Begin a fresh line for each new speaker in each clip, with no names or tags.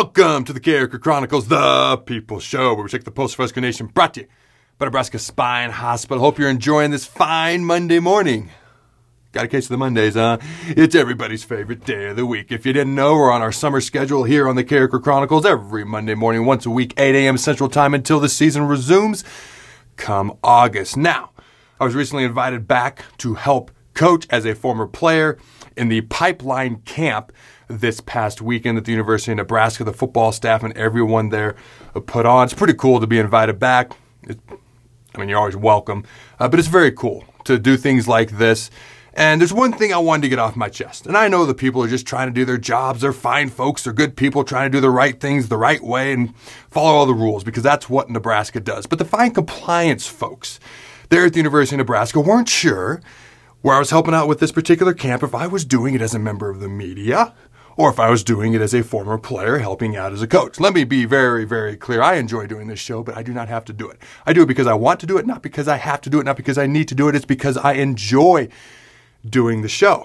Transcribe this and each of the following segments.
Welcome to the Character Chronicles, the People's Show, where we check the pulse of Husker Nation, brought to you by Nebraska Spine Hospital. Hope you're enjoying this fine Monday morning. Got a case of the Mondays, huh? It's everybody's favorite day of the week. If you didn't know, we're on our summer schedule here on the Character Chronicles every Monday morning, once a week, 8 a.m. Central Time until the season resumes come August. Now, I was recently invited back to help coach as a former player in the Pipeline Camp this past weekend at the University of Nebraska. The football staff and everyone there put on. It's pretty cool to be invited back. You're always welcome, but it's very cool to do things like this. And there's one thing I wanted to get off my chest. And I know the people are just trying to do their jobs. They're fine folks. They're good people trying to do the right things the right way and follow all the rules, because that's what Nebraska does. But the fine compliance folks there at the University of Nebraska weren't sure where I was helping out with this particular camp, if I was doing it as a member of the media or if I was doing it as a former player helping out as a coach. Let me be very, very clear. I enjoy doing this show, but I do not have to do it. I do it because I want to do it, not because I have to do it, not because I need to do it. It's because I enjoy doing the show.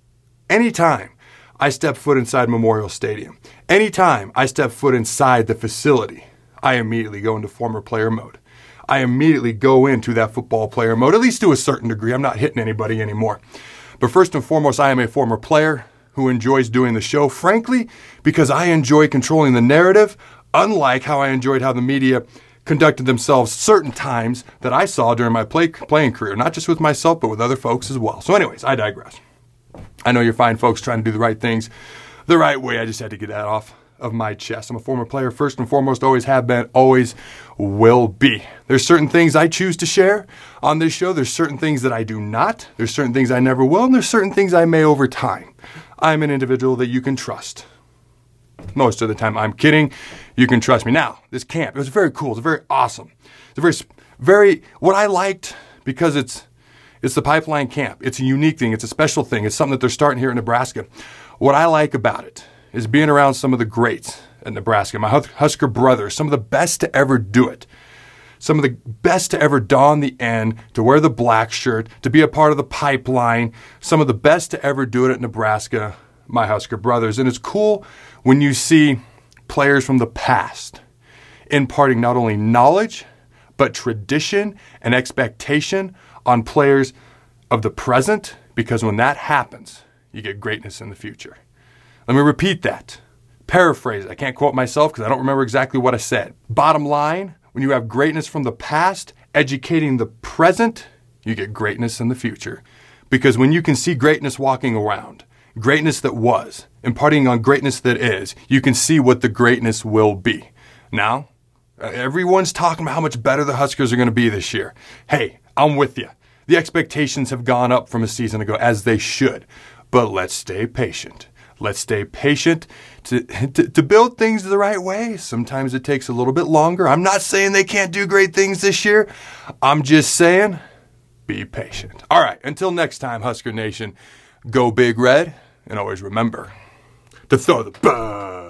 Anytime I step foot inside Memorial Stadium, anytime I step foot inside the facility, I immediately go into former player mode. I immediately go into that football player mode, at least to a certain degree. I'm not hitting anybody anymore. But first and foremost, I am a former player who enjoys doing the show, frankly, because I enjoy controlling the narrative, unlike how I enjoyed how the media conducted themselves certain times that I saw during my playing career, not just with myself, but with other folks as well. So anyways, I digress. I know you're fine folks trying to do the right things the right way. I just had to get that off of my chest. I'm a former player, first and foremost, always have been, always will be. There's certain things I choose to share on this show. There's certain things that I do not. There's certain things I never will, and there's certain things I may over time. I'm an individual that you can trust. Most of the time, I'm kidding. You can trust me. Now, this camp, it was very cool. It was very awesome. It's very, what I liked, because it's the Pipeline Camp. It's a unique thing. It's a special thing. It's something that they're starting here in Nebraska. What I like about it is being around some of the greats in Nebraska, my Husker brothers, some of the best to ever do it. Some of the best to ever don the N, to wear the black shirt, to be a part of the Pipeline. Some of the best to ever do it at Nebraska, my Husker brothers. And it's cool when you see players from the past imparting not only knowledge, but tradition and expectation on players of the present, because when that happens, you get greatness in the future. Let me repeat that. Paraphrase it. I can't quote myself because I don't remember exactly what I said. Bottom line, when you have greatness from the past, educating the present, you get greatness in the future. Because when you can see greatness walking around, greatness that was, imparting on greatness that is, you can see what the greatness will be. Now, everyone's talking about how much better the Huskers are going to be this year. Hey, I'm with you. The expectations have gone up from a season ago, as they should. But let's stay patient. Let's stay patient to build things the right way. Sometimes it takes a little bit longer. I'm not saying they can't do great things this year. I'm just saying, be patient. All right, until next time, Husker Nation, go Big Red, and always remember to throw the bug.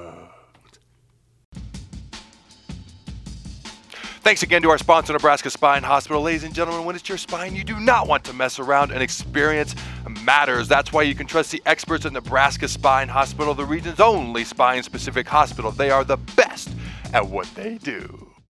Thanks again to our sponsor, Nebraska Spine Hospital. Ladies and gentlemen, when it's your spine, you do not want to mess around, and experience matters. That's why you can trust the experts at Nebraska Spine Hospital, the region's only spine-specific hospital. They are the best at what they do.